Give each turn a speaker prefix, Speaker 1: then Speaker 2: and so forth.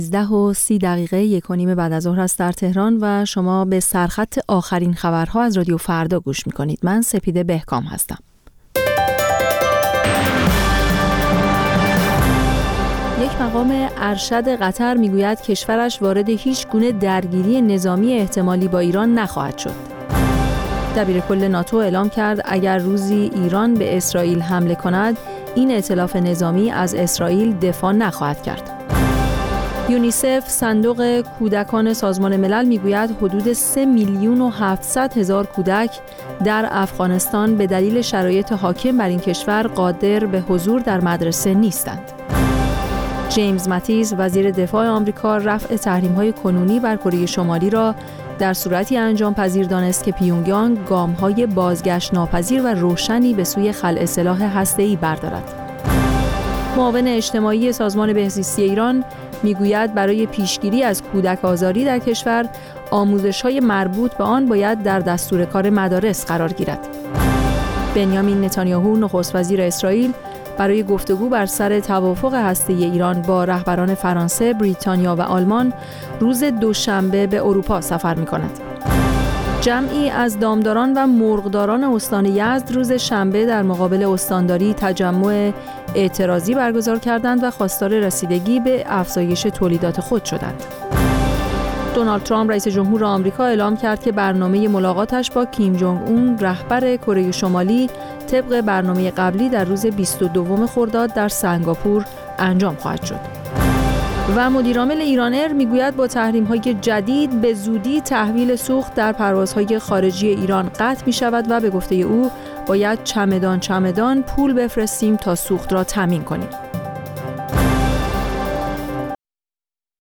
Speaker 1: 10:30 1:30 بعد از ظهر است در تهران و شما به سرخط آخرین خبرها از رادیو فردا گوش می‌کنید. من سپیده بهکام هستم. یک مقام ارشد قطر میگوید کشورش وارد هیچ گونه درگیری نظامی احتمالی با ایران نخواهد شد. دبیرکل ناتو اعلام کرد اگر روزی ایران به اسرائیل حمله کند، این ائتلاف نظامی از اسرائیل دفاع نخواهد کرد. یونیسف صندوق کودکان سازمان ملل میگوید حدود 3,700,000 کودک در افغانستان به دلیل شرایط حاکم بر این کشور قادر به حضور در مدرسه نیستند. جیمز ماتیس وزیر دفاع آمریکا رفع تحریم‌های کنونی بر کره شمالی را در صورتی انجام پذیر دانست که پیونگیانگ گام‌های بازگشت ناپذیر و روشنی به سوی خلع سلاح هسته‌ای بردارد. معاون اجتماعی سازمان بهزیستی ایران میگوید برای پیشگیری از کودک آزاری در کشور آموزش‌های مربوط به آن باید در دستور کار مدارس قرار گیرد. بنیامین نتانیاهو نخست وزیر اسرائیل برای گفتگو بر سر توافق هسته‌ای ایران با رهبران فرانسه، بریتانیا و آلمان روز دوشنبه به اروپا سفر می‌کند. جمعی از دامداران و مرغداران استان یزد روز شنبه در مقابل استانداری تجمع اعتراضی برگزار کردند و خواستار رسیدگی به افزایش تولیدات خود شدند. دونالد ترامپ رئیس جمهور آمریکا اعلام کرد که برنامه ملاقاتش با کیم جونگ اون رهبر کره شمالی طبق برنامه قبلی در روز 22 خرداد در سنگاپور انجام خواهد شد. و مدیرعامل ایران‌ایر میگوید با تحریم‌های جدید به زودی تحویل سوخت در پروازهای خارجی ایران قطع می‌شود و به گفته او باید چمدان پول بفرستیم تا سوخت را تامین کنیم.